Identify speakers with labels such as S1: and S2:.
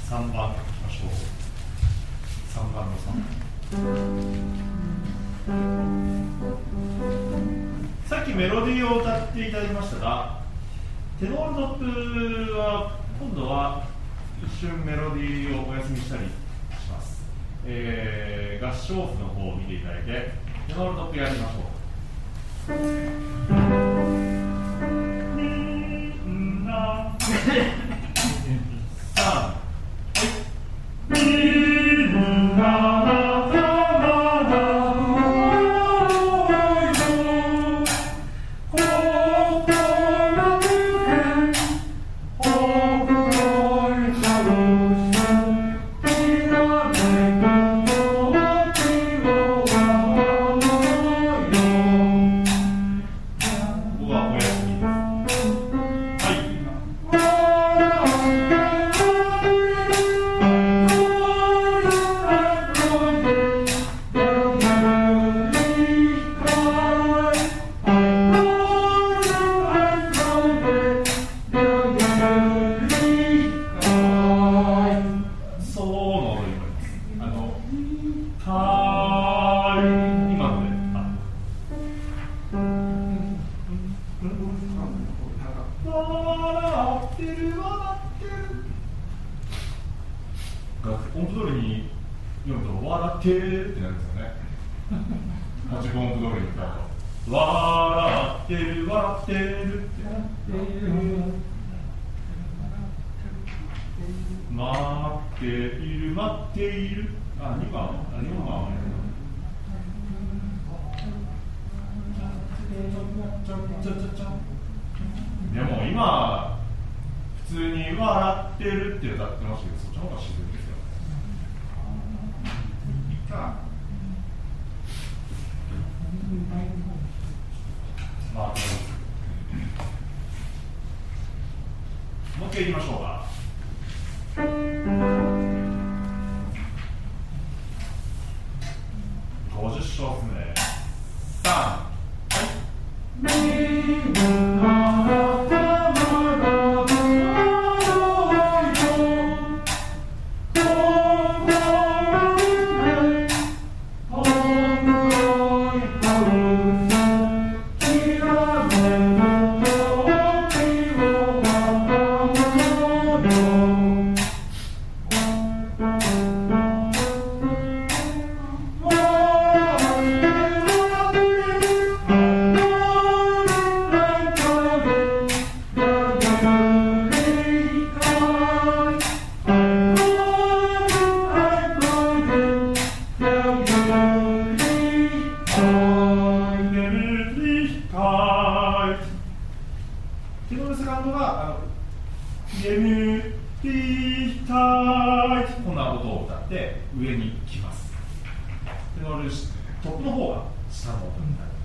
S1: 3番いきましょう。3番の3。さっきメロディーを歌っていただきましたが、テノールトップは今度は一瞬メロディーをお休みしたりします。合唱譜の方を見ていただいて、テノールトップやりましょう。みんな音符通りに読むと笑ってるってなるんですよね。自分音符通りに歌うと笑ってる笑ってるって待っている待っている。2番でも今普通に笑ってるって歌ってましたけど、そっちの方が自然ですよね。いっか。もう一回言いましょうか。50小節目。3、テノールセカンドがゲムティータイこんな音を歌って上に来ます。テノールトップの方が下の音になる。